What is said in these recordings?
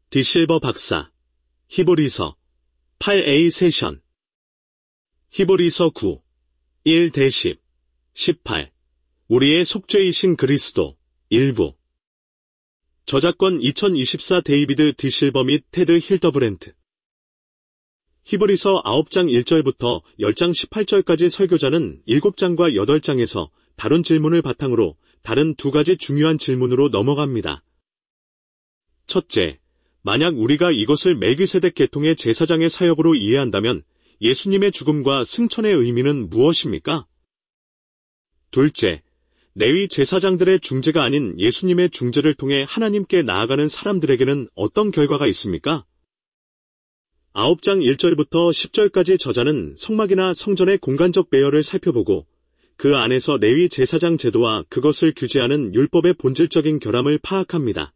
디실버 박사, 히브리서, 8A 세션, 히브리서 9, 1-10, 18, 우리의 속죄이신 그리스도, 일부. 저작권 2024 데이비드 디실버 및 테드 힐더브랜트. 히브리서 9장 1절부터 10장 18절까지 설교자는 7장과 8장에서 다룬 질문을 바탕으로 다른 두 가지 중요한 질문으로 넘어갑니다. 첫째, 만약 우리가 이것을 멜기세덱 계통의 제사장의 사역으로 이해한다면 예수님의 죽음과 승천의 의미는 무엇입니까? 둘째, 레위 제사장들의 중재가 아닌 예수님의 중재를 통해 하나님께 나아가는 사람들에게는 어떤 결과가 있습니까? 9장 1절부터 10절까지 저자는 성막이나 성전의 공간적 배열을 살펴보고 그 안에서 레위 제사장 제도와 그것을 규제하는 율법의 본질적인 결함을 파악합니다.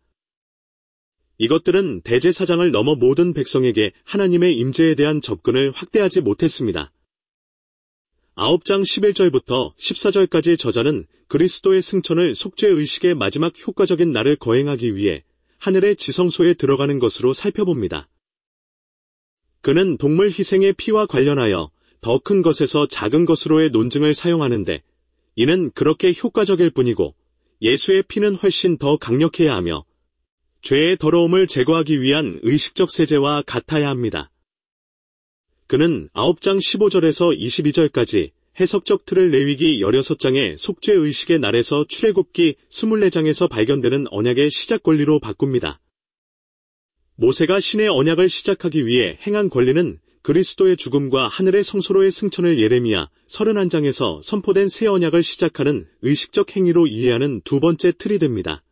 이것들은 대제사장을 넘어 모든 백성에게 하나님의 임재에 대한 접근을 확대하지 못했습니다. 9장 11절부터 14절까지 저자는 그리스도의 승천을 속죄의식의 마지막 효과적인 날을 거행하기 위해 하늘의 지성소에 들어가는 것으로 살펴봅니다. 그는 동물 희생의 피와 관련하여 더 큰 것에서 작은 것으로의 논증을 사용하는데 이는 그렇게 효과적일 뿐이고 예수의 피는 훨씬 더 강력해야 하며 죄의 더러움을 제거하기 위한 의식적 세제와 같아야 합니다. 그는 9장 15절에서 22절까지 해석적 틀을 레위기 16장의 속죄의식의 날에서 출애굽기 24장에서 발견되는 언약의 시작 권리로 바꿉니다. 모세가 신의 언약을 시작하기 위해 행한 권리는 그리스도의 죽음과 하늘의 성소로의 승천을 예레미야 31장에서 선포된 새 언약을 시작하는 의식적 행위로 이해하는 두 번째 틀이 됩니다.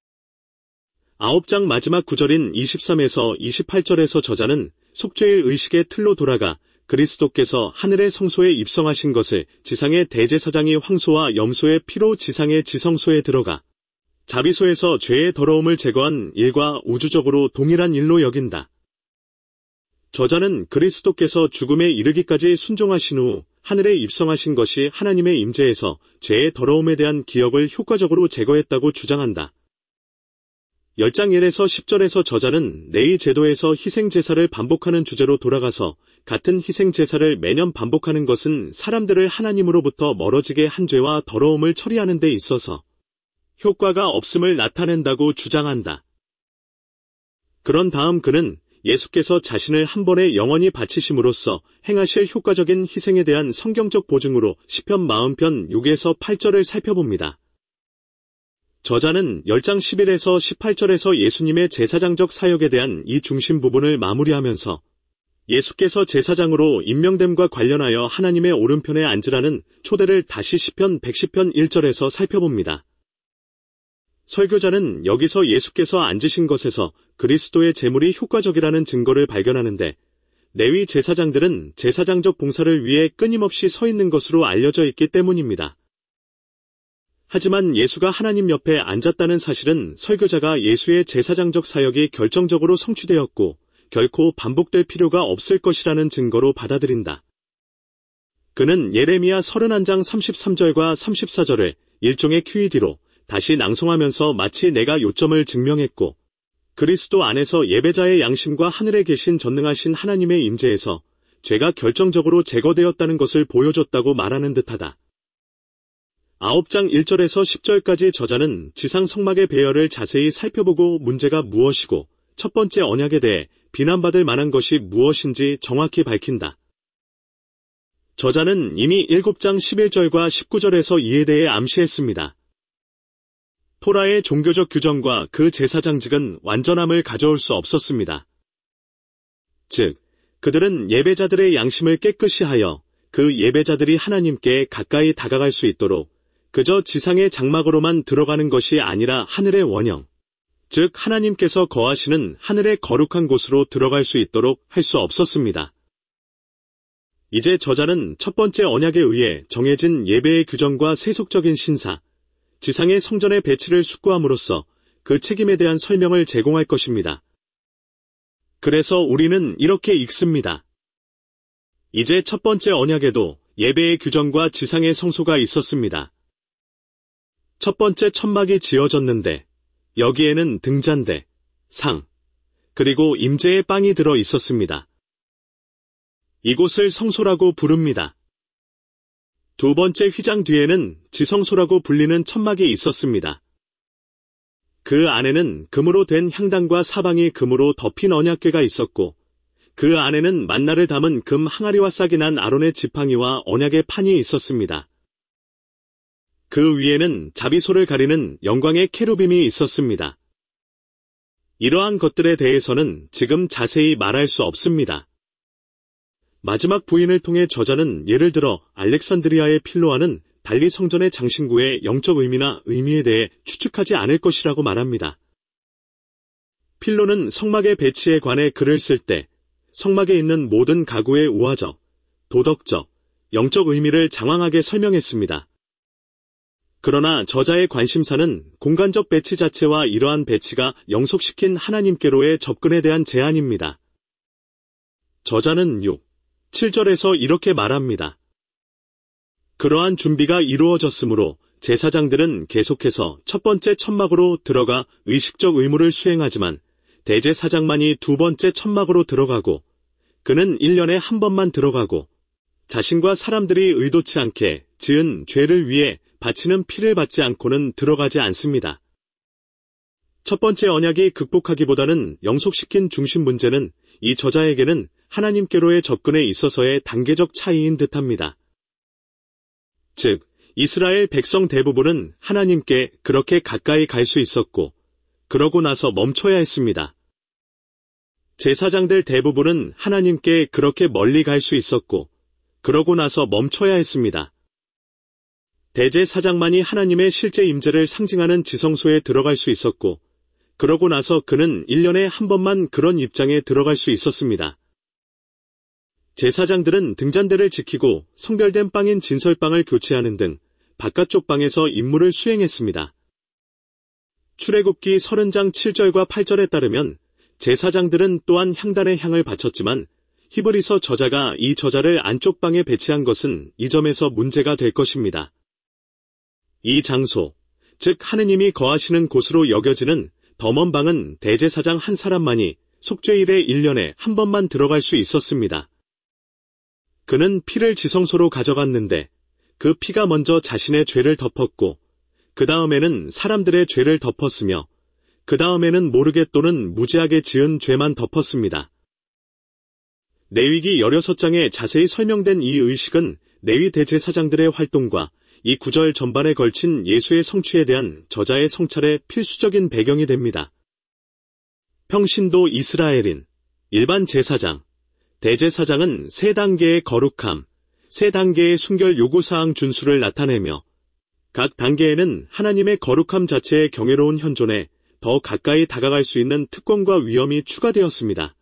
9장 마지막 구절인 23에서 28절에서 저자는 속죄의 의식의 틀로 돌아가 그리스도께서 하늘의 성소에 입성하신 것을 지상의 대제사장이 황소와 염소의 피로 지상의 지성소에 들어가 자비소에서 죄의 더러움을 제거한 일과 우주적으로 동일한 일로 여긴다. 저자는 그리스도께서 죽음에 이르기까지 순종하신 후 하늘에 입성하신 것이 하나님의 임재에서 죄의 더러움에 대한 기억을 효과적으로 제거했다고 주장한다. 10장 1에서 10절에서 저자는 레위 제도에서 희생제사를 반복하는 주제로 돌아가서 같은 희생제사를 매년 반복하는 것은 사람들을 하나님으로부터 멀어지게 한 죄와 더러움을 처리하는 데 있어서 효과가 없음을 나타낸다고 주장한다. 그런 다음 그는 예수께서 자신을 한 번에 영원히 바치심으로써 행하실 효과적인 희생에 대한 성경적 보증으로 시편 40편 6에서 8절을 살펴봅니다. 저자는 10장 11에서 18절에서 예수님의 제사장적 사역에 대한 이 중심 부분을 마무리하면서 예수께서 제사장으로 임명됨과 관련하여 하나님의 오른편에 앉으라는 초대를 다시 시편 110편 1절에서 살펴봅니다. 설교자는 여기서 예수께서 앉으신 것에서 그리스도의 제물이 효과적이라는 증거를 발견하는데 레위 제사장들은 제사장적 봉사를 위해 끊임없이 서 있는 것으로 알려져 있기 때문입니다. 하지만 예수가 하나님 옆에 앉았다는 사실은 설교자가 예수의 제사장적 사역이 결정적으로 성취되었고 결코 반복될 필요가 없을 것이라는 증거로 받아들인다. 그는 예레미야 31장 33절과 34절을 일종의 QED로 다시 낭송하면서 마치 내가 요점을 증명했고 그리스도 안에서 예배자의 양심과 하늘에 계신 전능하신 하나님의 임재에서 죄가 결정적으로 제거되었다는 것을 보여줬다고 말하는 듯하다. 9장 1절에서 10절까지 저자는 지상 성막의 배열을 자세히 살펴보고 문제가 무엇이고 첫 번째 언약에 대해 비난받을 만한 것이 무엇인지 정확히 밝힌다. 저자는 이미 7장 11절과 19절에서 이에 대해 암시했습니다. 토라의 종교적 규정과 그 제사장직은 완전함을 가져올 수 없었습니다. 즉, 그들은 예배자들의 양심을 깨끗이 하여 그 예배자들이 하나님께 가까이 다가갈 수 있도록 그저 지상의 장막으로만 들어가는 것이 아니라 하늘의 원형, 즉 하나님께서 거하시는 하늘의 거룩한 곳으로 들어갈 수 있도록 할 수 없었습니다. 이제 저자는 첫 번째 언약에 의해 정해진 예배의 규정과 세속적인 신사, 지상의 성전의 배치를 숙고함으로써 그 책임에 대한 설명을 제공할 것입니다. 그래서 우리는 이렇게 읽습니다. 이제 첫 번째 언약에도 예배의 규정과 지상의 성소가 있었습니다. 첫 번째 천막이 지어졌는데 여기에는 등잔대, 상, 그리고 임재의 빵이 들어 있었습니다. 이곳을 성소라고 부릅니다. 두 번째 휘장 뒤에는 지성소라고 불리는 천막이 있었습니다. 그 안에는 금으로 된 향단과 사방이 금으로 덮인 언약궤가 있었고 그 안에는 만나를 담은 금 항아리와 싹이 난 아론의 지팡이와 언약의 판이 있었습니다. 그 위에는 자비소를 가리는 영광의 케루빔이 있었습니다. 이러한 것들에 대해서는 지금 자세히 말할 수 없습니다. 마지막 부인을 통해 저자는 예를 들어 알렉산드리아의 필로아는 달리 성전의 장신구의 영적 의미나 의미에 대해 추측하지 않을 것이라고 말합니다. 필로는 성막의 배치에 관해 글을 쓸 때 성막에 있는 모든 가구의 우화적, 도덕적, 영적 의미를 장황하게 설명했습니다. 그러나 저자의 관심사는 공간적 배치 자체와 이러한 배치가 영속시킨 하나님께로의 접근에 대한 제안입니다. 저자는 6, 7절에서 이렇게 말합니다. 그러한 준비가 이루어졌으므로 제사장들은 계속해서 첫 번째 천막으로 들어가 의식적 의무를 수행하지만 대제사장만이 두 번째 천막으로 들어가고 그는 1년에 한 번만 들어가고 자신과 사람들이 의도치 않게 지은 죄를 위해 바치는 피를 받지 않고는 들어가지 않습니다. 첫 번째 언약이 극복하기보다는 영속시킨 중심 문제는 이 저자에게는 하나님께로의 접근에 있어서의 단계적 차이인 듯합니다. 즉, 이스라엘 백성 대부분은 하나님께 그렇게 가까이 갈 수 있었고, 그러고 나서 멈춰야 했습니다. 제사장들 대부분은 하나님께 그렇게 멀리 갈 수 있었고, 그러고 나서 멈춰야 했습니다. 대제사장만이 하나님의 실제 임재를 상징하는 지성소에 들어갈 수 있었고, 그러고 나서 그는 1년에 한 번만 그런 입장에 들어갈 수 있었습니다. 제사장들은 등잔대를 지키고 성별된 빵인 진설빵을 교체하는 등 바깥쪽 방에서 임무를 수행했습니다. 출애굽기 30장 7절과 8절에 따르면 제사장들은 또한 향단의 향을 바쳤지만 히브리서 저자가 이 저자를 안쪽 방에 배치한 것은 이 점에서 문제가 될 것입니다. 이 장소, 즉 하느님이 거하시는 곳으로 여겨지는 더 먼 방은 대제사장 한 사람만이 속죄일에 1년에 한 번만 들어갈 수 있었습니다. 그는 피를 지성소로 가져갔는데 그 피가 먼저 자신의 죄를 덮었고 그 다음에는 사람들의 죄를 덮었으며 그 다음에는 모르게 또는 무지하게 지은 죄만 덮었습니다. 레위기 16장에 자세히 설명된 이 의식은 레위 대제사장들의 활동과 이 구절 전반에 걸친 예수의 성취에 대한 저자의 성찰의 필수적인 배경이 됩니다. 평신도 이스라엘인, 일반 제사장, 대제사장은 세 단계의 거룩함, 세 단계의 순결 요구사항 준수를 나타내며 각 단계에는 하나님의 거룩함 자체의 경외로운 현존에 더 가까이 다가갈 수 있는 특권과 위엄이 추가되었습니다.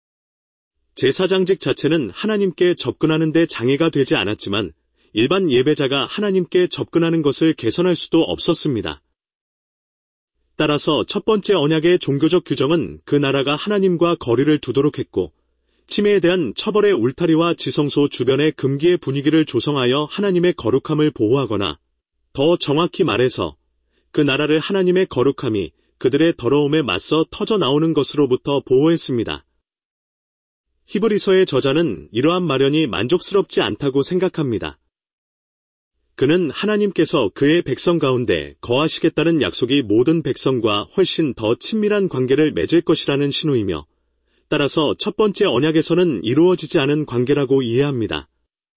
제사장직 자체는 하나님께 접근하는 데 장애가 되지 않았지만 일반 예배자가 하나님께 접근하는 것을 개선할 수도 없었습니다. 따라서 첫 번째 언약의 종교적 규정은 그 나라가 하나님과 거리를 두도록 했고 침해에 대한 처벌의 울타리와 지성소 주변의 금기의 분위기를 조성하여 하나님의 거룩함을 보호하거나 더 정확히 말해서 그 나라를 하나님의 거룩함이 그들의 더러움에 맞서 터져 나오는 것으로부터 보호했습니다. 히브리서의 저자는 이러한 마련이 만족스럽지 않다고 생각합니다. 그는 하나님께서 그의 백성 가운데 거하시겠다는 약속이 모든 백성과 훨씬 더 친밀한 관계를 맺을 것이라는 신호이며 따라서 첫 번째 언약에서는 이루어지지 않은 관계라고 이해합니다.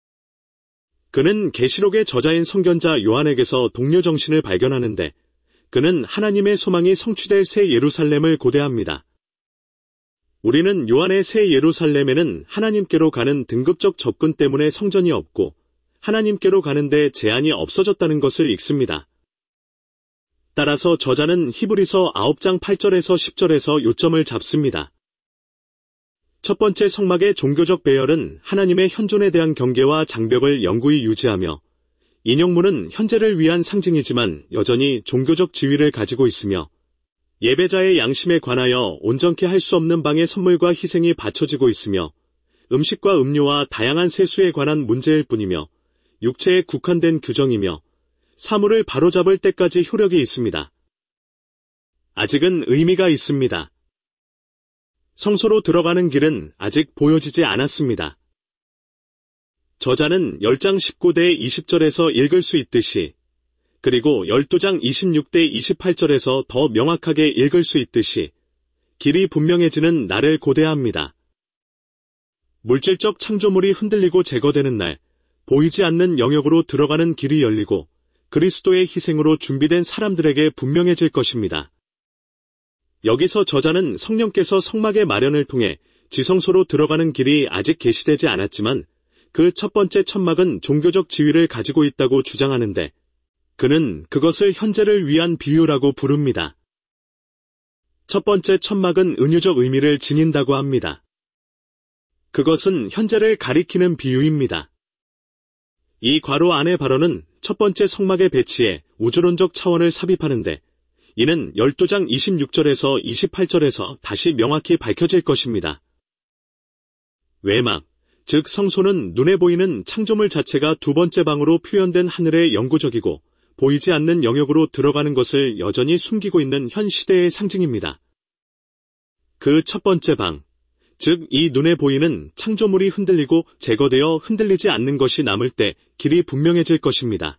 그는 계시록의 저자인 선견자 요한에게서 동료 정신을 발견하는데 그는 하나님의 소망이 성취될 새 예루살렘을 고대합니다. 우리는 요한의 새 예루살렘에는 하나님께로 가는 등급적 접근 때문에 성전이 없고 하나님께로 가는데 제한이 없어졌다는 것을 읽습니다. 따라서 저자는 히브리서 9장 8절에서 10절에서 요점을 잡습니다. 첫 번째 성막의 종교적 배열은 하나님의 현존에 대한 경계와 장벽을 영구히 유지하며 인용문은 현재를 위한 상징이지만 여전히 종교적 지위를 가지고 있으며 예배자의 양심에 관하여 온전케 할 수 없는 방의 선물과 희생이 바쳐지고 있으며 음식과 음료와 다양한 세수에 관한 문제일 뿐이며 육체에 국한된 규정이며 사물을 바로잡을 때까지 효력이 있습니다. 아직은 의미가 있습니다. 성소로 들어가는 길은 아직 보여지지 않았습니다. 저자는 10장 19대 20절에서 읽을 수 있듯이, 그리고 12장 26대 28절에서 더 명확하게 읽을 수 있듯이 길이 분명해지는 날을 고대합니다. 물질적 창조물이 흔들리고 제거되는 날, 보이지 않는 영역으로 들어가는 길이 열리고 그리스도의 희생으로 준비된 사람들에게 분명해질 것입니다. 여기서 저자는 성령께서 성막의 마련을 통해 지성소로 들어가는 길이 아직 계시되지 않았지만 그 첫 번째 천막은 종교적 지위를 가지고 있다고 주장하는데 그는 그것을 현재를 위한 비유라고 부릅니다. 첫 번째 천막은 은유적 의미를 지닌다고 합니다. 그것은 현재를 가리키는 비유입니다. 이 괄호 안의 발언은 첫 번째 성막의 배치에 우주론적 차원을 삽입하는데 이는 12장 26절에서 28절에서 다시 명확히 밝혀질 것입니다. 외막, 즉 성소는 눈에 보이는 창조물 자체가 두 번째 방으로 표현된 하늘의 영구적이고 보이지 않는 영역으로 들어가는 것을 여전히 숨기고 있는 현 시대의 상징입니다. 그 첫 번째 방, 즉 이 눈에 보이는 창조물이 흔들리고 제거되어 흔들리지 않는 것이 남을 때 길이 분명해질 것입니다.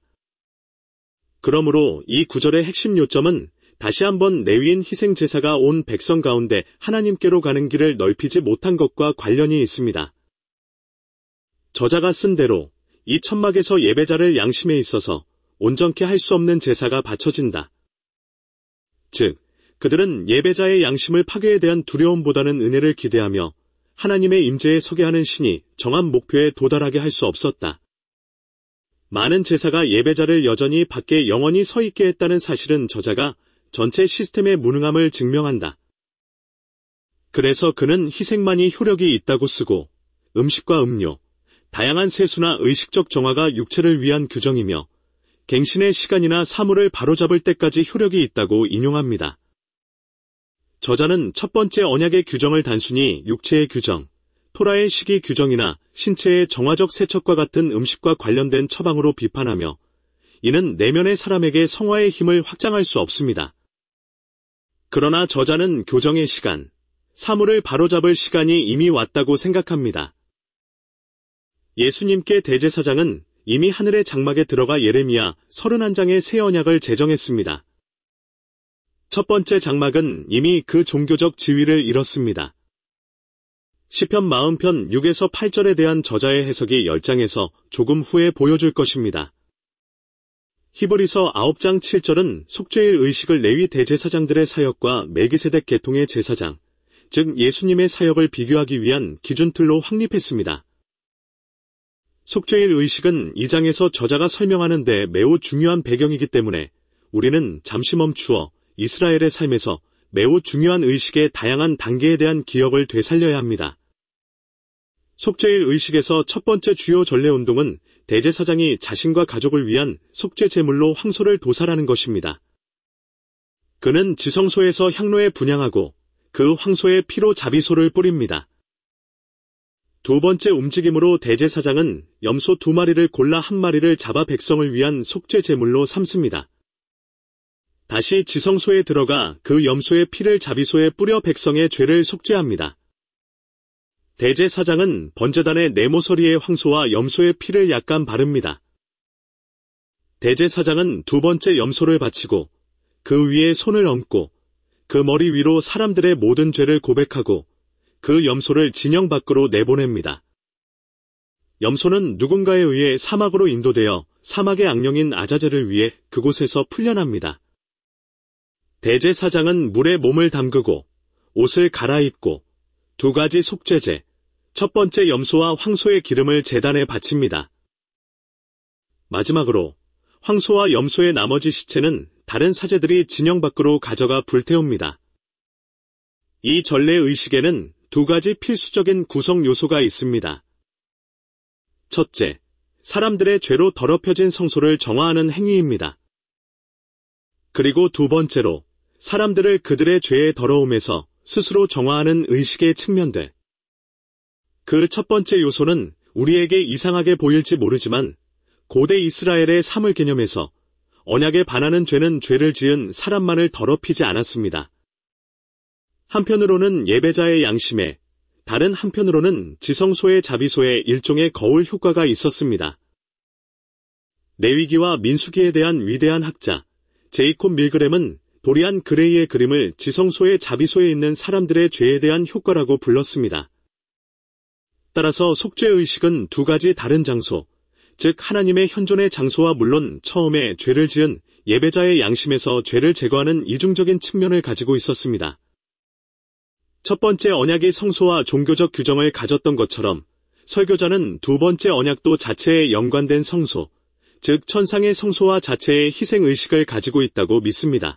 그러므로 이 구절의 핵심 요점은 다시 한번 레위인 희생제사가 온 백성 가운데 하나님께로 가는 길을 넓히지 못한 것과 관련이 있습니다. 저자가 쓴 대로 이 천막에서 예배자를 양심에 있어서 온전케 할 수 없는 제사가 바쳐진다. 즉, 그들은 예배자의 양심을 파괴에 대한 두려움보다는 은혜를 기대하며 하나님의 임재에 서게 하는 신이 정한 목표에 도달하게 할 수 없었다. 많은 제사가 예배자를 여전히 밖에 영원히 서 있게 했다는 사실은 저자가 전체 시스템의 무능함을 증명한다. 그래서 그는 희생만이 효력이 있다고 쓰고 음식과 음료, 다양한 세수나 의식적 정화가 육체를 위한 규정이며 갱신의 시간이나 사물을 바로잡을 때까지 효력이 있다고 인용합니다. 저자는 첫 번째 언약의 규정을 단순히 육체의 규정, 토라의 시기 규정이나 신체의 정화적 세척과 같은 음식과 관련된 처방으로 비판하며 이는 내면의 사람에게 성화의 힘을 확장할 수 없습니다. 그러나 저자는 교정의 시간, 사물을 바로잡을 시간이 이미 왔다고 생각합니다. 예수님께 대제사장은 이미 하늘의 장막에 들어가 예레미야 31장의 새 언약을 제정했습니다. 첫 번째 장막은 이미 그 종교적 지위를 잃었습니다. 시편 40편 6에서 8절에 대한 저자의 해석이 10장에서 조금 후에 보여줄 것입니다. 히브리서 9장 7절은 속죄일 의식을 레위 대제사장들의 사역과 멜기세덱 계통의 제사장, 즉 예수님의 사역을 비교하기 위한 기준틀로 확립했습니다. 속죄일 의식은 이 장에서 저자가 설명하는 데 매우 중요한 배경이기 때문에 우리는 잠시 멈추어 이스라엘의 삶에서 매우 중요한 의식의 다양한 단계에 대한 기억을 되살려야 합니다. 속죄일 의식에서 첫 번째 주요 전례 운동은 대제사장이 자신과 가족을 위한 속죄 제물로 황소를 도살하는 것입니다. 그는 지성소에서 향로에 분향하고 그 황소의 피로 자비소를 뿌립니다. 두 번째 움직임으로 대제사장은 염소 2마리를 골라 1마리를 잡아 백성을 위한 속죄 제물로 삼습니다. 다시 지성소에 들어가 그 염소의 피를 자비소에 뿌려 백성의 죄를 속죄합니다. 대제사장은 번제단의 네모서리의 황소와 염소의 피를 약간 바릅니다. 대제사장은 두 번째 염소를 바치고 그 위에 손을 얹고 그 머리 위로 사람들의 모든 죄를 고백하고 그 염소를 진영 밖으로 내보냅니다. 염소는 누군가에 의해 사막으로 인도되어 사막의 악령인 아자젤을 위해 그곳에서 풀려납니다. 대제사장은 물에 몸을 담그고 옷을 갈아입고 두 가지 속죄제, 첫 번째 염소와 황소의 기름을 제단에 바칩니다. 마지막으로 황소와 염소의 나머지 시체는 다른 사제들이 진영 밖으로 가져가 불태웁니다. 이 전례 의식에는 두 가지 필수적인 구성 요소가 있습니다. 첫째, 사람들의 죄로 더럽혀진 성소를 정화하는 행위입니다. 그리고 두 번째로, 사람들을 그들의 죄의 더러움에서 스스로 정화하는 의식의 측면들. 그 첫 번째 요소는 우리에게 이상하게 보일지 모르지만 고대 이스라엘의 사물 개념에서 언약에 반하는 죄는 죄를 지은 사람만을 더럽히지 않았습니다. 한편으로는 예배자의 양심에, 다른 한편으로는 지성소의 자비소에 일종의 거울 효과가 있었습니다. 레위기와 민수기에 대한 위대한 학자 제이콥 밀그램은 도리안 그레이의 그림을 지성소의 자비소에 있는 사람들의 죄에 대한 효과라고 불렀습니다. 따라서 속죄의식은 두 가지 다른 장소, 즉 하나님의 현존의 장소와 물론 처음에 죄를 지은 예배자의 양심에서 죄를 제거하는 이중적인 측면을 가지고 있었습니다. 첫 번째 언약이 성소와 종교적 규정을 가졌던 것처럼 설교자는 두 번째 언약도 자체에 연관된 성소, 즉 천상의 성소와 자체의 희생의식을 가지고 있다고 믿습니다.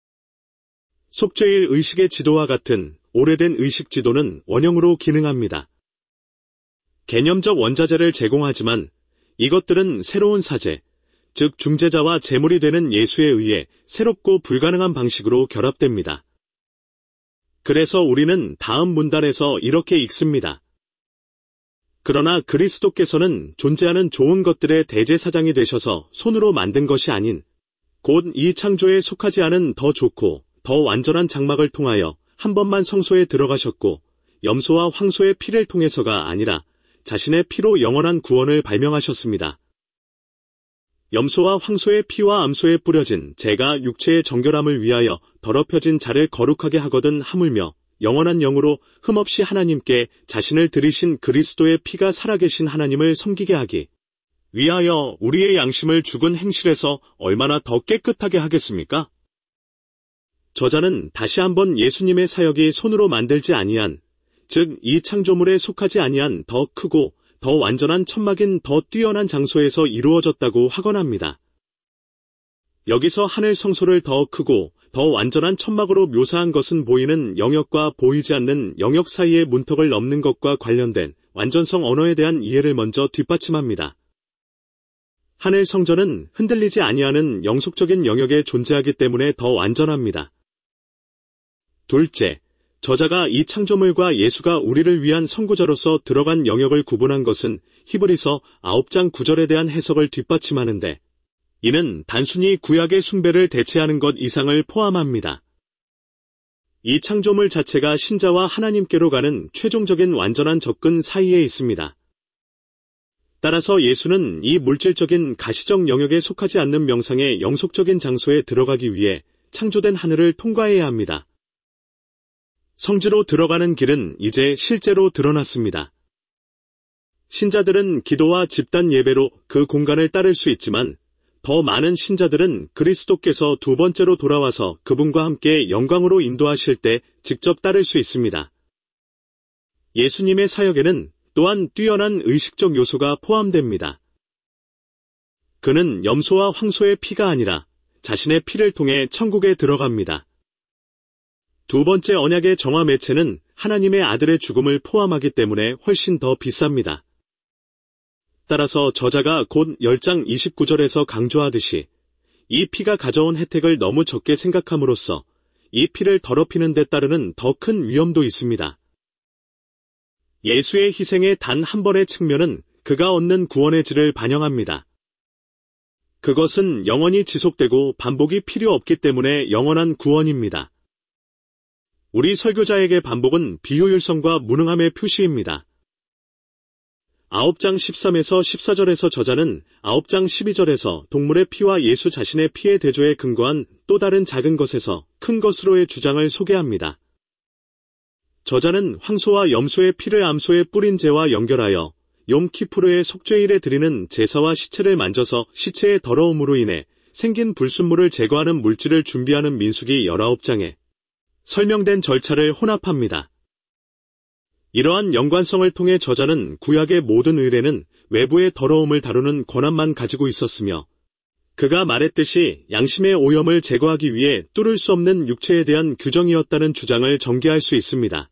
속죄일 의식의 지도와 같은 오래된 의식 지도는 원형으로 기능합니다. 개념적 원자재를 제공하지만 이것들은 새로운 사제, 즉 중재자와 제물이 되는 예수에 의해 새롭고 불가능한 방식으로 결합됩니다. 그래서 우리는 다음 문단에서 이렇게 읽습니다. 그러나 그리스도께서는 존재하는 좋은 것들의 대제사장이 되셔서 손으로 만든 것이 아닌 곧 이 창조에 속하지 않은 더 좋고 더 완전한 장막을 통하여 한 번만 성소에 들어가셨고 염소와 황소의 피를 통해서가 아니라 자신의 피로 영원한 구원을 발명하셨습니다. 염소와 황소의 피와 암소에 뿌려진 제가 육체의 정결함을 위하여 더럽혀진 자를 거룩하게 하거든 하물며 영원한 영으로 흠없이 하나님께 자신을 드리신 그리스도의 피가 살아계신 하나님을 섬기게 하기 위하여 우리의 양심을 죽은 행실에서 얼마나 더 깨끗하게 하겠습니까? 저자는 다시 한번 예수님의 사역이 손으로 만들지 아니한, 즉 이 창조물에 속하지 아니한 더 크고 더 완전한 천막인 더 뛰어난 장소에서 이루어졌다고 확언합니다. 여기서 하늘 성소를 더 크고 더 완전한 천막으로 묘사한 것은 보이는 영역과 보이지 않는 영역 사이의 문턱을 넘는 것과 관련된 완전성 언어에 대한 이해를 먼저 뒷받침합니다. 하늘 성전은 흔들리지 아니하는 영속적인 영역에 존재하기 때문에 더 완전합니다. 둘째, 저자가 이 창조물과 예수가 우리를 위한 선구자로서 들어간 영역을 구분한 것은 히브리서 9장 9절에 대한 해석을 뒷받침하는데 이는 단순히 구약의 숭배를 대체하는 것 이상을 포함합니다. 이 창조물 자체가 신자와 하나님께로 가는 최종적인 완전한 접근 사이에 있습니다. 따라서 예수는 이 물질적인 가시적 영역에 속하지 않는 명상의 영속적인 장소에 들어가기 위해 창조된 하늘을 통과해야 합니다. 성지로 들어가는 길은 이제 실제로 드러났습니다. 신자들은 기도와 집단 예배로 그 공간을 따를 수 있지만 더 많은 신자들은 그리스도께서 두 번째로 돌아와서 그분과 함께 영광으로 인도하실 때 직접 따를 수 있습니다. 예수님의 사역에는 또한 뛰어난 의식적 요소가 포함됩니다. 그는 염소와 황소의 피가 아니라 자신의 피를 통해 천국에 들어갑니다. 두 번째 언약의 정화 매체는 하나님의 아들의 죽음을 포함하기 때문에 훨씬 더 비쌉니다. 따라서 저자가 곧 10장 29절에서 강조하듯이 이 피가 가져온 혜택을 너무 적게 생각함으로써 이 피를 더럽히는 데 따르는 더 큰 위험도 있습니다. 예수의 희생의 단 한 번의 측면은 그가 얻는 구원의 질을 반영합니다. 그것은 영원히 지속되고 반복이 필요 없기 때문에 영원한 구원입니다. 우리 설교자에게 반복은 비효율성과 무능함의 표시입니다. 9장 13에서 14절에서 저자는 9장 12절에서 동물의 피와 예수 자신의 피의 대조에 근거한 또 다른 작은 것에서 큰 것으로의 주장을 소개합니다. 저자는 황소와 염소의 피를 암소에 뿌린 제와 연결하여 욤 키푸르의 속죄일에 드리는 제사와 시체를 만져서 시체의 더러움으로 인해 생긴 불순물을 제거하는 물질을 준비하는 민수기 19장에 설명된 절차를 혼합합니다. 이러한 연관성을 통해 저자는 구약의 모든 의례는 외부의 더러움을 다루는 권한만 가지고 있었으며 그가 말했듯이 양심의 오염을 제거하기 위해 뚫을 수 없는 육체에 대한 규정이었다는 주장을 전개할 수 있습니다.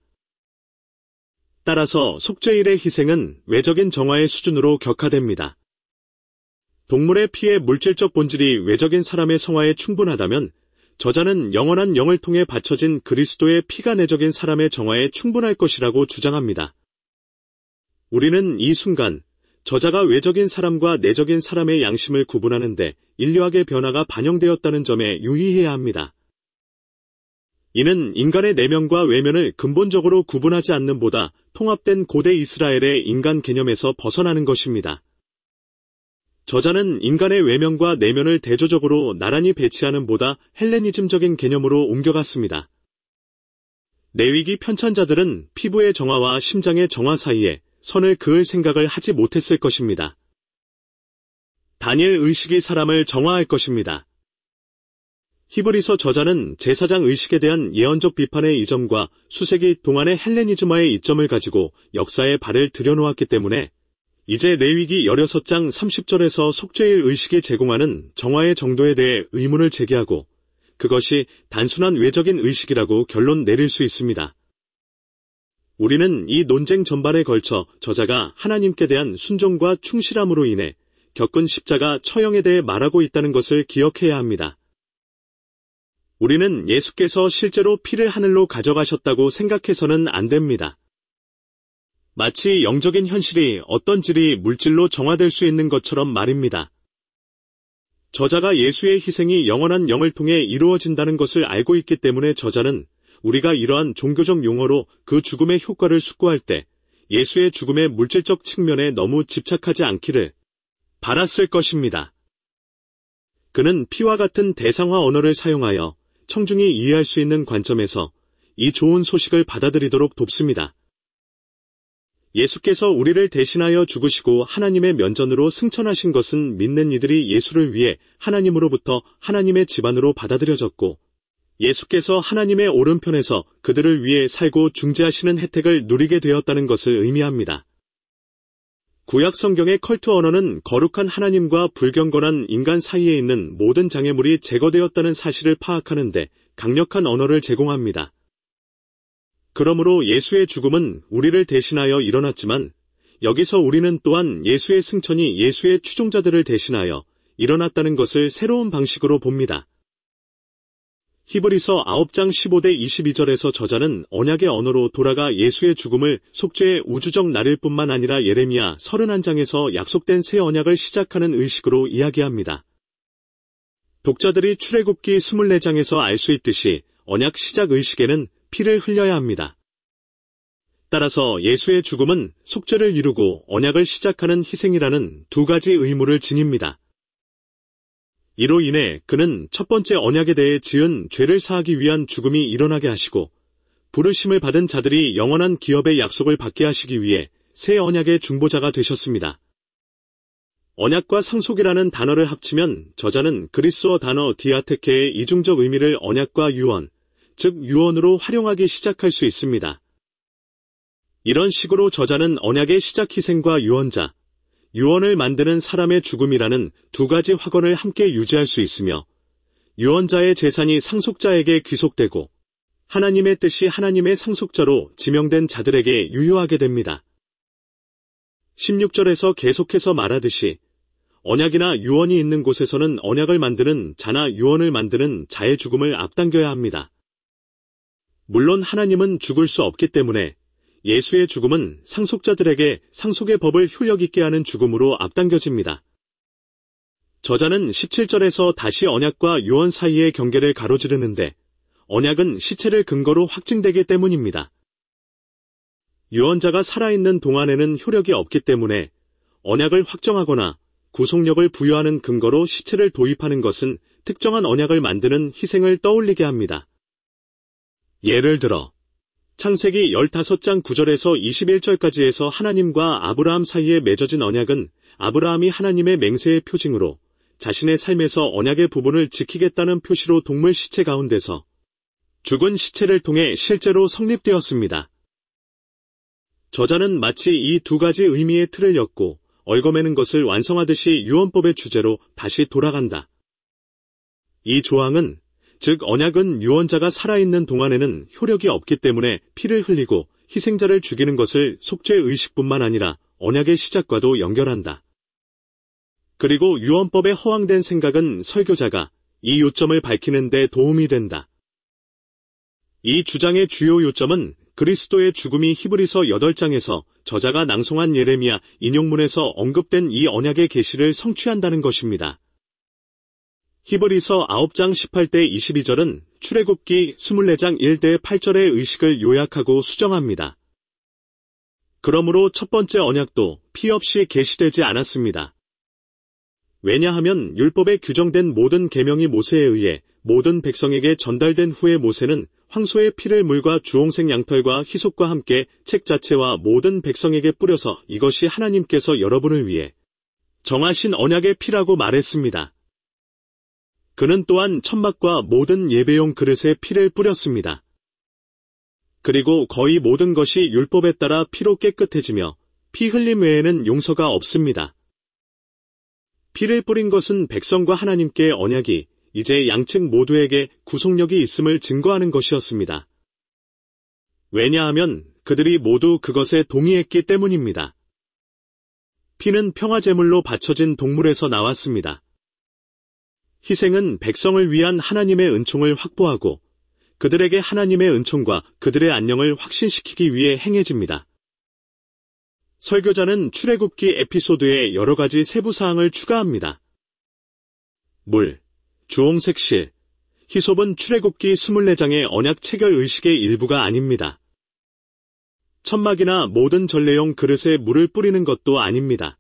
따라서 속죄일의 희생은 외적인 정화의 수준으로 격화됩니다. 동물의 피의 물질적 본질이 외적인 사람의 성화에 충분하다면 저자는 영원한 영을 통해 바쳐진 그리스도의 피가 내적인 사람의 정화에 충분할 것이라고 주장합니다. 우리는 이 순간 저자가 외적인 사람과 내적인 사람의 양심을 구분하는데 인류학의 변화가 반영되었다는 점에 유의해야 합니다. 이는 인간의 내면과 외면을 근본적으로 구분하지 않는 보다 통합된 고대 이스라엘의 인간 개념에서 벗어나는 것입니다. 저자는 인간의 외면과 내면을 대조적으로 나란히 배치하는 보다 헬레니즘적인 개념으로 옮겨갔습니다. 내위기 편찬자들은 피부의 정화와 심장의 정화 사이에 선을 그을 생각을 하지 못했을 것입니다. 다니엘 의식이 사람을 정화할 것입니다. 히브리서 저자는 제사장 의식에 대한 예언적 비판의 이점과 수세기 동안의 헬레니즘화의 이점을 가지고 역사에 발을 들여놓았기 때문에 이제 레위기 16장 30절에서 속죄일 의식이 제공하는 정화의 정도에 대해 의문을 제기하고 그것이 단순한 외적인 의식이라고 결론 내릴 수 있습니다. 우리는 이 논쟁 전반에 걸쳐 저자가 하나님께 대한 순종과 충실함으로 인해 겪은 십자가 처형에 대해 말하고 있다는 것을 기억해야 합니다. 우리는 예수께서 실제로 피를 하늘로 가져가셨다고 생각해서는 안 됩니다. 마치 영적인 현실이 어떤 질이 물질로 정화될 수 있는 것처럼 말입니다. 저자가 예수의 희생이 영원한 영을 통해 이루어진다는 것을 알고 있기 때문에 저자는 우리가 이러한 종교적 용어로 그 죽음의 효과를 숙고할 때 예수의 죽음의 물질적 측면에 너무 집착하지 않기를 바랐을 것입니다. 그는 피와 같은 대상화 언어를 사용하여 청중이 이해할 수 있는 관점에서 이 좋은 소식을 받아들이도록 돕습니다. 예수께서 우리를 대신하여 죽으시고 하나님의 면전으로 승천하신 것은 믿는 이들이 예수를 위해 하나님으로부터 하나님의 집안으로 받아들여졌고 예수께서 하나님의 오른편에서 그들을 위해 살고 중재하시는 혜택을 누리게 되었다는 것을 의미합니다. 구약 성경의 컬트 언어는 거룩한 하나님과 불경건한 인간 사이에 있는 모든 장애물이 제거되었다는 사실을 파악하는 데 강력한 언어를 제공합니다. 그러므로 예수의 죽음은 우리를 대신하여 일어났지만 여기서 우리는 또한 예수의 승천이 예수의 추종자들을 대신하여 일어났다는 것을 새로운 방식으로 봅니다. 히브리서 9장 15대 22절에서 저자는 언약의 언어로 돌아가 예수의 죽음을 속죄의 우주적 날일 뿐만 아니라 예레미야 31장에서 약속된 새 언약을 시작하는 의식으로 이야기합니다. 독자들이 출애굽기 24장에서 알 수 있듯이 언약 시작 의식에는 피를 흘려야 합니다. 따라서 예수의 죽음은 속죄를 이루고 언약을 시작하는 희생이라는 두 가지 의무를 지닙니다. 이로 인해 그는 첫 번째 언약에 대해 지은 죄를 사하기 위한 죽음이 일어나게 하시고 부르심을 받은 자들이 영원한 기업의 약속을 받게 하시기 위해 새 언약의 중보자가 되셨습니다. 언약과 상속이라는 단어를 합치면 저자는 그리스어 단어 디아테케의 이중적 의미를 언약과 유언, 즉 유언으로 활용하기 시작할 수 있습니다. 이런 식으로 저자는 언약의 시작 희생과 유언자, 유언을 만드는 사람의 죽음이라는 두 가지 확언을 함께 유지할 수 있으며 유언자의 재산이 상속자에게 귀속되고 하나님의 뜻이 하나님의 상속자로 지명된 자들에게 유효하게 됩니다. 16절에서 계속해서 말하듯이 언약이나 유언이 있는 곳에서는 언약을 만드는 자나 유언을 만드는 자의 죽음을 앞당겨야 합니다. 물론 하나님은 죽을 수 없기 때문에 예수의 죽음은 상속자들에게 상속의 법을 효력 있게 하는 죽음으로 앞당겨집니다. 저자는 17절에서 다시 언약과 유언 사이의 경계를 가로지르는데 언약은 시체를 근거로 확증되기 때문입니다. 유언자가 살아있는 동안에는 효력이 없기 때문에 언약을 확정하거나 구속력을 부여하는 근거로 시체를 도입하는 것은 특정한 언약을 만드는 희생을 떠올리게 합니다. 예를 들어 창세기 15장 9절에서 21절까지에서 하나님과 아브라함 사이에 맺어진 언약은 아브라함이 하나님의 맹세의 표징으로 자신의 삶에서 언약의 부분을 지키겠다는 표시로 동물 시체 가운데서 죽은 시체를 통해 실제로 성립되었습니다. 저자는 마치 이 두 가지 의미의 틀을 엮고 얽어매는 것을 완성하듯이 유언법의 주제로 다시 돌아간다. 이 조항은 즉 언약은 유언자가 살아있는 동안에는 효력이 없기 때문에 피를 흘리고 희생자를 죽이는 것을 속죄 의식뿐만 아니라 언약의 시작과도 연결한다. 그리고 유언법에 허황된 생각은 설교자가 이 요점을 밝히는 데 도움이 된다. 이 주장의 주요 요점은 그리스도의 죽음이 히브리서 8장에서 저자가 낭송한 예레미야 인용문에서 언급된 이 언약의 계시를 성취한다는 것입니다. 히브리서 9장 18대 22절은 출애굽기 24장 1대 8절의 의식을 요약하고 수정합니다. 그러므로 첫 번째 언약도 피 없이 계시되지 않았습니다. 왜냐하면 율법에 규정된 모든 계명이 모세에 의해 모든 백성에게 전달된 후에 모세는 황소의 피를 물과 주홍색 양털과 히솝과 함께 책 자체와 모든 백성에게 뿌려서 이것이 하나님께서 여러분을 위해 정하신 언약의 피라고 말했습니다. 그는 또한 천막과 모든 예배용 그릇에 피를 뿌렸습니다. 그리고 거의 모든 것이 율법에 따라 피로 깨끗해지며 피 흘림 외에는 용서가 없습니다. 피를 뿌린 것은 백성과 하나님께의 언약이 이제 양측 모두에게 구속력이 있음을 증거하는 것이었습니다. 왜냐하면 그들이 모두 그것에 동의했기 때문입니다. 피는 평화제물로 바쳐진 동물에서 나왔습니다. 희생은 백성을 위한 하나님의 은총을 확보하고 그들에게 하나님의 은총과 그들의 안녕을 확신시키기 위해 행해집니다. 설교자는 출애굽기 에피소드에 여러 가지 세부 사항을 추가합니다. 물, 주홍색 실, 히솝은 출애굽기 24장의 언약 체결 의식의 일부가 아닙니다. 천막이나 모든 전례용 그릇에 물을 뿌리는 것도 아닙니다.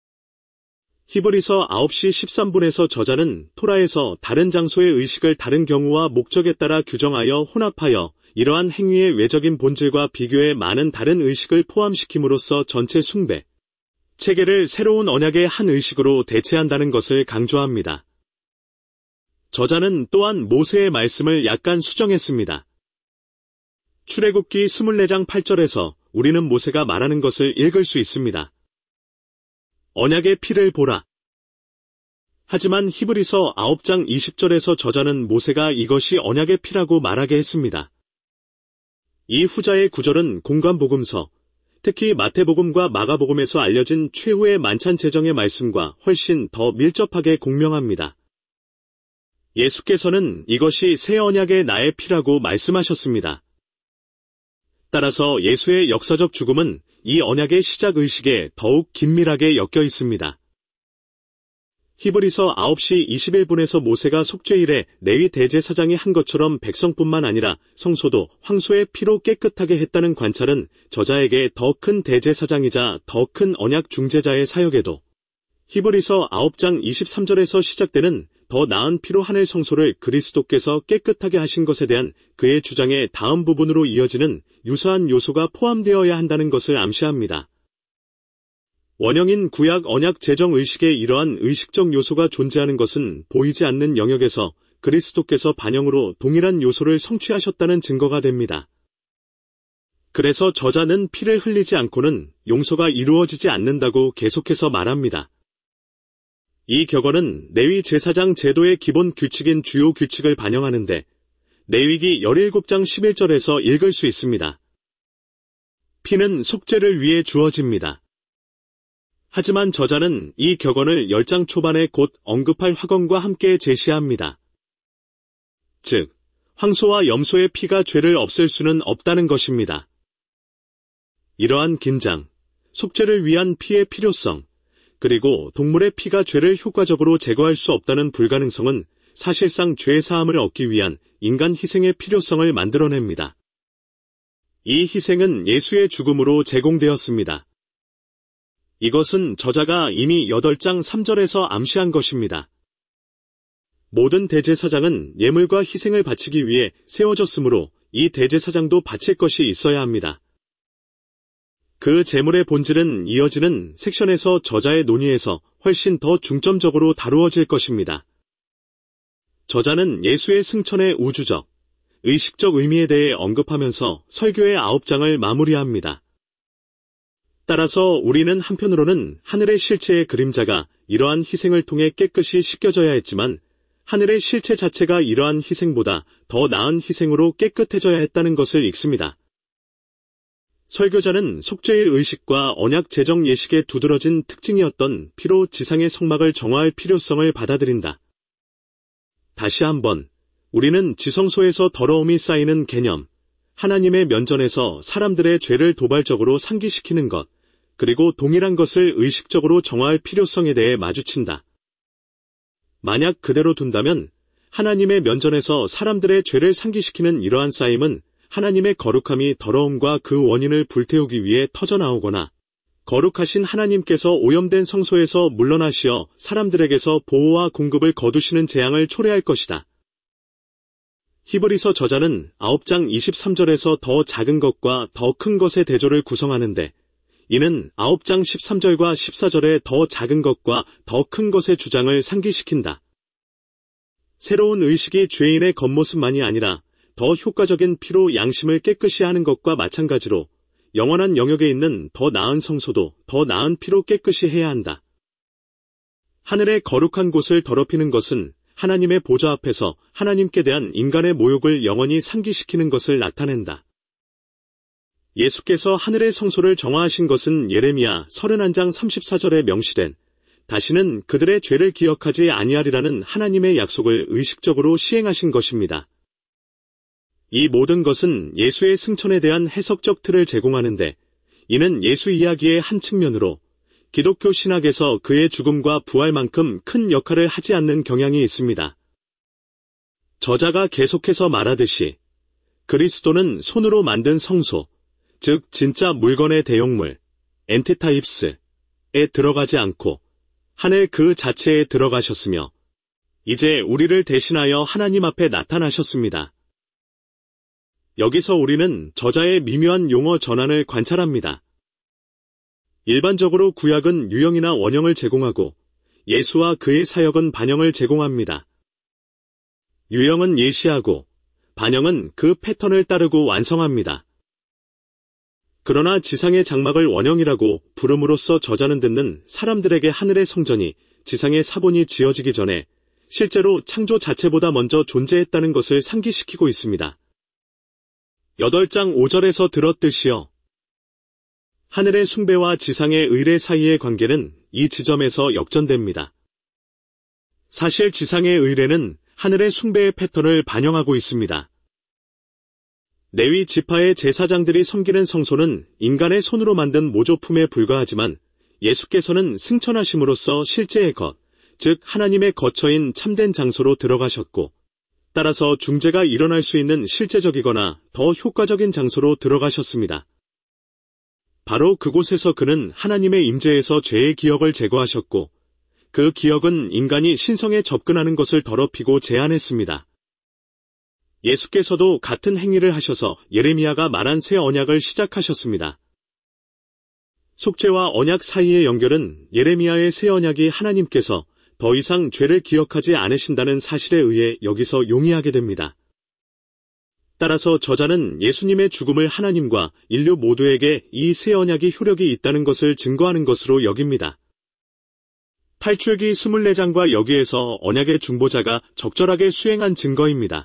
히브리서 9시 13분에서 저자는 토라에서 다른 장소의 의식을 다른 경우와 목적에 따라 규정하여 혼합하여 이러한 행위의 외적인 본질과 비교해 많은 다른 의식을 포함시킴으로써 전체 숭배, 체계를 새로운 언약의 한 의식으로 대체한다는 것을 강조합니다. 저자는 또한 모세의 말씀을 약간 수정했습니다. 출애굽기 24장 8절에서 우리는 모세가 말하는 것을 읽을 수 있습니다. 언약의 피를 보라. 하지만 히브리서 9장 20절에서 저자는 모세가 이것이 언약의 피라고 말하게 했습니다. 이 후자의 구절은 공관복음서, 특히 마태복음과 마가복음에서 알려진 최후의 만찬 제정의 말씀과 훨씬 더 밀접하게 공명합니다. 예수께서는 이것이 새 언약의 나의 피라고 말씀하셨습니다. 따라서 예수의 역사적 죽음은 이 언약의 시작 의식에 더욱 긴밀하게 엮여 있습니다. 히브리서 9시 21분에서 모세가 속죄일에 레위 대제사장이 한 것처럼 백성뿐만 아니라 성소도 황소의 피로 깨끗하게 했다는 관찰은 저자에게 더 큰 대제사장이자 더 큰 언약 중재자의 사역에도 히브리서 9장 23절에서 시작되는 더 나은 피로 하늘 성소를 그리스도께서 깨끗하게 하신 것에 대한 그의 주장의 다음 부분으로 이어지는 유사한 요소가 포함되어야 한다는 것을 암시합니다. 원형인 구약 언약 제정 의식에 이러한 의식적 요소가 존재하는 것은 보이지 않는 영역에서 그리스도께서 반영으로 동일한 요소를 성취하셨다는 증거가 됩니다. 그래서 저자는 피를 흘리지 않고는 용서가 이루어지지 않는다고 계속해서 말합니다. 이 격언은 레위 제사장 제도의 기본 규칙인 주요 규칙을 반영하는데 레위기 17장 11절에서 읽을 수 있습니다. 피는 속죄를 위해 주어집니다. 하지만 저자는 이 격언을 10장 초반에 곧 언급할 확언과 함께 제시합니다. 즉, 황소와 염소의 피가 죄를 없앨 수는 없다는 것입니다. 이러한 긴장, 속죄를 위한 피의 필요성, 그리고 동물의 피가 죄를 효과적으로 제거할 수 없다는 불가능성은 사실상 죄 사함을 얻기 위한 인간 희생의 필요성을 만들어냅니다. 이 희생은 예수의 죽음으로 제공되었습니다. 이것은 저자가 이미 8장 3절에서 암시한 것입니다. 모든 대제사장은 예물과 희생을 바치기 위해 세워졌으므로 이 대제사장도 바칠 것이 있어야 합니다. 그 제물의 본질은 이어지는 섹션에서 저자의 논의에서 훨씬 더 중점적으로 다루어질 것입니다. 저자는 예수의 승천의 우주적, 의식적 의미에 대해 언급하면서 설교의 9장을 마무리합니다. 따라서 우리는 한편으로는 하늘의 실체의 그림자가 이러한 희생을 통해 깨끗이 씻겨져야 했지만 하늘의 실체 자체가 이러한 희생보다 더 나은 희생으로 깨끗해져야 했다는 것을 읽습니다. 설교자는 속죄일 의식과 언약 제정 예식의 두드러진 특징이었던 피로 지상의 성막을 정화할 필요성을 받아들인다. 다시 한번 우리는 지성소에서 더러움이 쌓이는 개념, 하나님의 면전에서 사람들의 죄를 도발적으로 상기시키는 것, 그리고 동일한 것을 의식적으로 정화할 필요성에 대해 마주친다. 만약 그대로 둔다면 하나님의 면전에서 사람들의 죄를 상기시키는 이러한 쌓임은 하나님의 거룩함이 더러움과 그 원인을 불태우기 위해 터져나오거나 거룩하신 하나님께서 오염된 성소에서 물러나시어 사람들에게서 보호와 공급을 거두시는 재앙을 초래할 것이다. 히브리서 저자는 9장 23절에서 더 작은 것과 더 큰 것의 대조를 구성하는데 이는 9장 13절과 14절의 더 작은 것과 더 큰 것의 주장을 상기시킨다. 새로운 의식이 죄인의 겉모습만이 아니라 더 효과적인 피로 양심을 깨끗이 하는 것과 마찬가지로 영원한 영역에 있는 더 나은 성소도 더 나은 피로 깨끗이 해야 한다. 하늘의 거룩한 곳을 더럽히는 것은 하나님의 보좌 앞에서 하나님께 대한 인간의 모욕을 영원히 상기시키는 것을 나타낸다. 예수께서 하늘의 성소를 정화하신 것은 예레미야 31장 34절에 명시된 다시는 그들의 죄를 기억하지 아니하리라는 하나님의 약속을 의식적으로 시행하신 것입니다. 이 모든 것은 예수의 승천에 대한 해석적 틀을 제공하는데 이는 예수 이야기의 한 측면으로 기독교 신학에서 그의 죽음과 부활만큼 큰 역할을 하지 않는 경향이 있습니다. 저자가 계속해서 말하듯이 그리스도는 손으로 만든 성소, 즉 진짜 물건의 대용물, 엔티타입스에 들어가지 않고 하늘 그 자체에 들어가셨으며 이제 우리를 대신하여 하나님 앞에 나타나셨습니다. 여기서 우리는 저자의 미묘한 용어 전환을 관찰합니다. 일반적으로 구약은 유형이나 원형을 제공하고 예수와 그의 사역은 반영을 제공합니다. 유형은 예시하고 반영은 그 패턴을 따르고 완성합니다. 그러나 지상의 장막을 원형이라고 부름으로써 저자는 듣는 사람들에게 하늘의 성전이 지상의 사본이 지어지기 전에 실제로 창조 자체보다 먼저 존재했다는 것을 상기시키고 있습니다. 8장 5절에서 들었듯이요. 하늘의 숭배와 지상의 의례 사이의 관계는 이 지점에서 역전됩니다. 사실 지상의 의례는 하늘의 숭배의 패턴을 반영하고 있습니다. 레위 지파의 제사장들이 섬기는 성소는 인간의 손으로 만든 모조품에 불과하지만 예수께서는 승천하심으로써 실제의 것, 즉 하나님의 거처인 참된 장소로 들어가셨고 따라서 중재가 일어날 수 있는 실제적이거나 더 효과적인 장소로 들어가셨습니다. 바로 그곳에서 그는 하나님의 임재에서 죄의 기억을 제거하셨고 그 기억은 인간이 신성에 접근하는 것을 더럽히고 제한했습니다. 예수께서도 같은 행위를 하셔서 예레미야가 말한 새 언약을 시작하셨습니다. 속죄와 언약 사이의 연결은 예레미야의 새 언약이 하나님께서 더 이상 죄를 기억하지 않으신다는 사실에 의해 여기서 용이하게 됩니다. 따라서 저자는 예수님의 죽음을 하나님과 인류 모두에게 이 새 언약이 효력이 있다는 것을 증거하는 것으로 여깁니다. 탈출기 24장과 여기에서 언약의 중보자가 적절하게 수행한 증거입니다.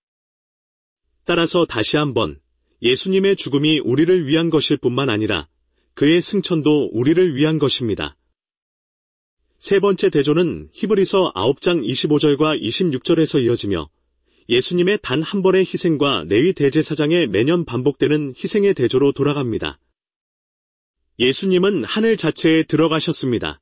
따라서 다시 한번 예수님의 죽음이 우리를 위한 것일 뿐만 아니라 그의 승천도 우리를 위한 것입니다. 세 번째 대조는 히브리서 9장 25절과 26절에서 이어지며 예수님의 단 한 번의 희생과 레위 대제사장의 매년 반복되는 희생의 대조로 돌아갑니다. 예수님은 하늘 자체에 들어가셨습니다.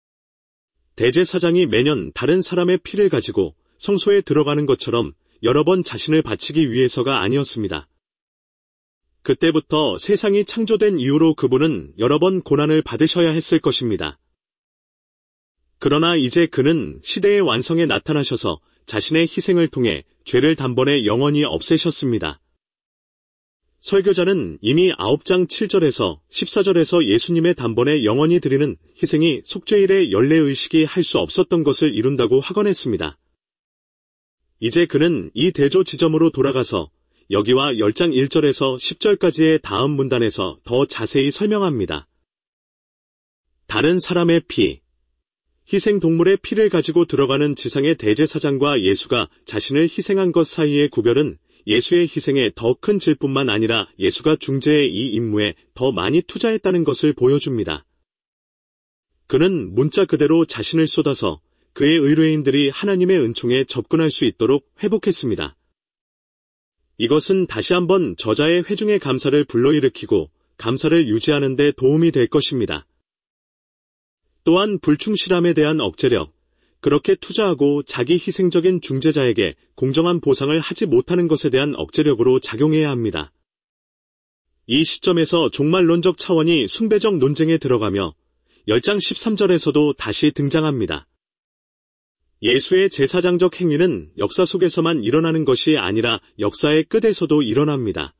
대제사장이 매년 다른 사람의 피를 가지고 성소에 들어가는 것처럼 여러 번 자신을 바치기 위해서가 아니었습니다. 그때부터 세상이 창조된 이후로 그분은 여러 번 고난을 받으셔야 했을 것입니다. 그러나 이제 그는 시대의 완성에 나타나셔서 자신의 희생을 통해 죄를 단번에 영원히 없애셨습니다. 설교자는 이미 9장 7절에서 14절에서 예수님의 단번에 영원히 드리는 희생이 속죄일의 연례의식이 할 수 없었던 것을 이룬다고 확언했습니다. 이제 그는 이 대조 지점으로 돌아가서 여기와 10장 1절에서 10절까지의 다음 문단에서 더 자세히 설명합니다. 다른 사람의 피, 희생동물의 피를 가지고 들어가는 지상의 대제사장과 예수가 자신을 희생한 것 사이의 구별은 예수의 희생에 더 큰 질뿐만 아니라 예수가 중재의 이 임무에 더 많이 투자했다는 것을 보여줍니다. 그는 문자 그대로 자신을 쏟아서 그의 의뢰인들이 하나님의 은총에 접근할 수 있도록 회복했습니다. 이것은 다시 한번 저자의 회중의 감사를 불러일으키고 감사를 유지하는 데 도움이 될 것입니다. 또한 불충실함에 대한 억제력, 그렇게 투자하고 자기 희생적인 중재자에게 공정한 보상을 하지 못하는 것에 대한 억제력으로 작용해야 합니다. 이 시점에서 종말론적 차원이 숭배적 논쟁에 들어가며 10장 13절에서도 다시 등장합니다. 예수의 제사장적 행위는 역사 속에서만 일어나는 것이 아니라 역사의 끝에서도 일어납니다.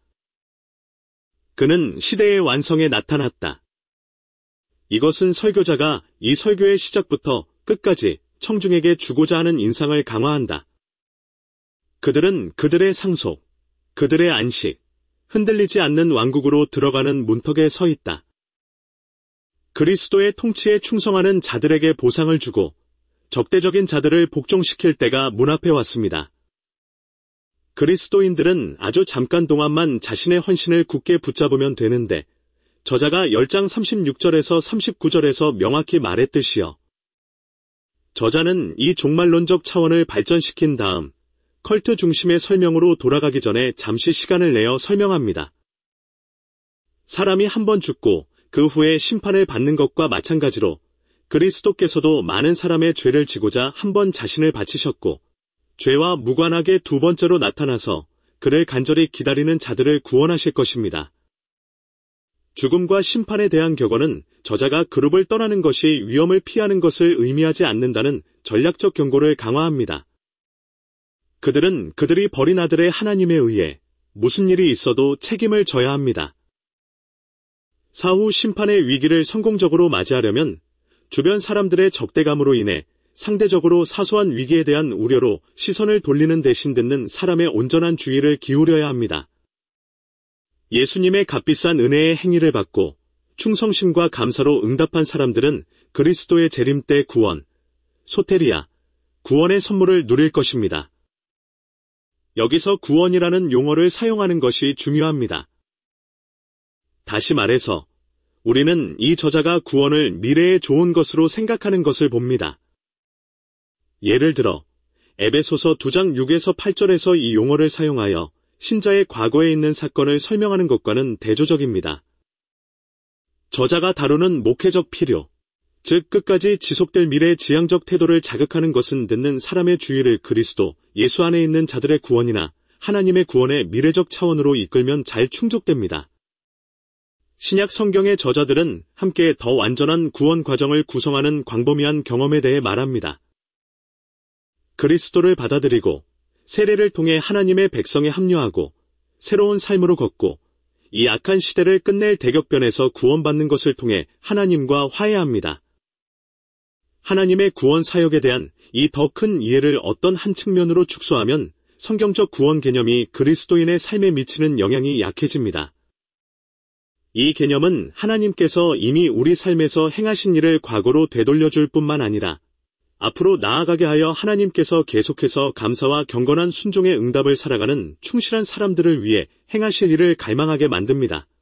그는 시대의 완성에 나타났다. 이것은 설교자가 이 설교의 시작부터 끝까지 청중에게 주고자 하는 인상을 강화한다. 그들은 그들의 상속, 그들의 안식, 흔들리지 않는 왕국으로 들어가는 문턱에 서 있다. 그리스도의 통치에 충성하는 자들에게 보상을 주고 적대적인 자들을 복종시킬 때가 문 앞에 왔습니다. 그리스도인들은 아주 잠깐 동안만 자신의 헌신을 굳게 붙잡으면 되는데 저자가 10장 36절에서 39절에서 명확히 말했듯이요. 저자는 이 종말론적 차원을 발전시킨 다음 컬트 중심의 설명으로 돌아가기 전에 잠시 시간을 내어 설명합니다. 사람이 한 번 죽고 그 후에 심판을 받는 것과 마찬가지로 그리스도께서도 많은 사람의 죄를 지고자 한 번 자신을 바치셨고 죄와 무관하게 두 번째로 나타나서 그를 간절히 기다리는 자들을 구원하실 것입니다. 죽음과 심판에 대한 격언은 저자가 그룹을 떠나는 것이 위험을 피하는 것을 의미하지 않는다는 전략적 경고를 강화합니다. 그들은 그들이 버린 아들의 하나님에 의해 무슨 일이 있어도 책임을 져야 합니다. 사후 심판의 위기를 성공적으로 맞이하려면 주변 사람들의 적대감으로 인해 상대적으로 사소한 위기에 대한 우려로 시선을 돌리는 대신 듣는 사람의 온전한 주의를 기울여야 합니다. 예수님의 값비싼 은혜의 행위를 받고 충성심과 감사로 응답한 사람들은 그리스도의 재림 때 구원, 소테리아, 구원의 선물을 누릴 것입니다. 여기서 구원이라는 용어를 사용하는 것이 중요합니다. 다시 말해서 우리는 이 저자가 구원을 미래의 좋은 것으로 생각하는 것을 봅니다. 예를 들어 에베소서 2장 6에서 8절에서 이 용어를 사용하여 신자의 과거에 있는 사건을 설명하는 것과는 대조적입니다. 저자가 다루는 목회적 필요, 즉 끝까지 지속될 미래의 지향적 태도를 자극하는 것은 듣는 사람의 주의를 그리스도, 예수 안에 있는 자들의 구원이나 하나님의 구원의 미래적 차원으로 이끌면 잘 충족됩니다. 신약 성경의 저자들은 함께 더 완전한 구원 과정을 구성하는 광범위한 경험에 대해 말합니다. 그리스도를 받아들이고 세례를 통해 하나님의 백성에 합류하고 새로운 삶으로 걷고 이 악한 시대를 끝낼 대격변에서 구원받는 것을 통해 하나님과 화해합니다. 하나님의 구원 사역에 대한 이 더 큰 이해를 어떤 한 측면으로 축소하면 성경적 구원 개념이 그리스도인의 삶에 미치는 영향이 약해집니다. 이 개념은 하나님께서 이미 우리 삶에서 행하신 일을 과거로 되돌려줄 뿐만 아니라 앞으로 나아가게 하여 하나님께서 계속해서 감사와 경건한 순종의 응답을 살아가는 충실한 사람들을 위해 행하실 일을 갈망하게 만듭니다.